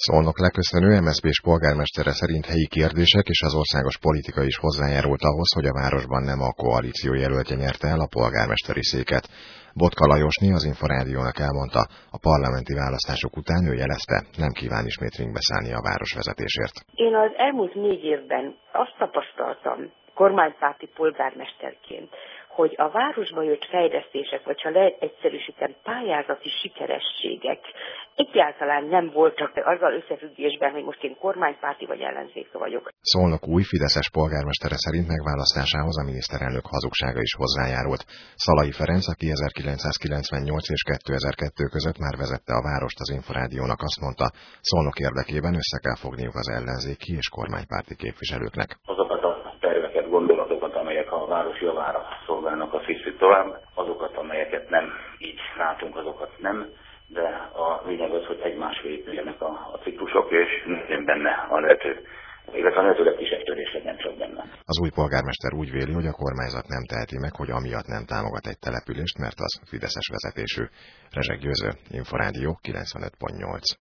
Szolnok leköszönő MSZP-s polgármestere szerint helyi kérdések és az országos politika is hozzájárult ahhoz, hogy a városban nem a koalíció jelöltje nyerte el a polgármesteri széket. Botka Lajosné az Inforádiónak elmondta, a parlamenti választások után ő jelezte, nem kíván ismét ringbe szállni a városvezetésért. Én az elmúlt 4 évben azt tapasztaltam kormánypárti polgármesterként, hogy a városba jött fejlesztések, vagy ha lehet egyszerűsíteni, pályázati sikerességek egyáltalán nem voltak azzal összefüggésben, hogy most én kormánypárti vagy ellenzéke vagyok. Szolnok új fideszes polgármestere szerint megválasztásához a miniszterelnök hazugsága is hozzájárult. Szalai Ferenc, aki 1998 és 2002 között már vezette a várost, az Inforádiónak azt mondta, Szolnok érdekében össze kell fogniuk az ellenzéki és kormánypárti képviselőknek. Azokat a terveket, gondolatokat, amelyek a város javára szolgálnak, azt hiszük tovább, azokat, amelyeket nem így látunk, azokat nem, de a lényeg az, hogy egymásra épüljenek a ciklusok, és nem benne a lehető legkisebb törés legyen csak benne. Az új polgármester úgy véli, hogy a kormányzat nem teheti meg, hogy amiatt nem támogat egy települést, mert az fideszes vezetésű. Rezsek Győző, Inforádió 95.8.